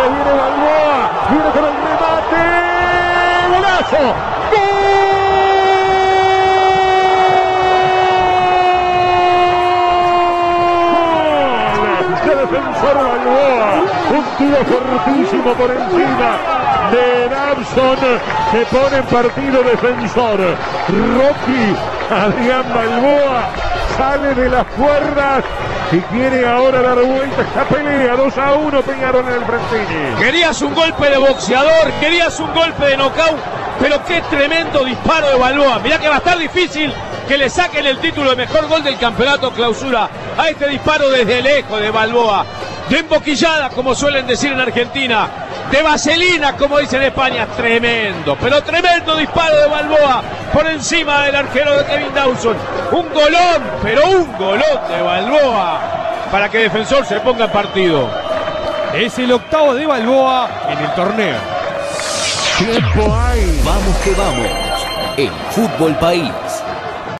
viene Balboa, viene con el remate, golazo, ¡gol! De Defensor Balboa, un tiro fortísimo por encima de Dabson, que pone en partido Defensor. Rocky Adrián Balboa sale de las cuerdas y quiere ahora dar vuelta esta pelea. 2-1 Peñarol en el Frentini. Querías un golpe de boxeador, querías un golpe de nocaut, pero qué tremendo disparo de Balboa. Mirá que va a estar difícil que le saquen el título de mejor gol del campeonato clausura a este disparo desde lejos de Balboa. De emboquillada, como suelen decir en Argentina, de vaselina, como dicen en España. Tremendo, pero tremendo disparo de Balboa por encima del arquero de Kevin Dawson. Un golón, pero un golón de Balboa para que Defensor se ponga en partido. Es el octavo de Balboa en el torneo. Tiempo hay. Vamos que vamos. El Fútbol País.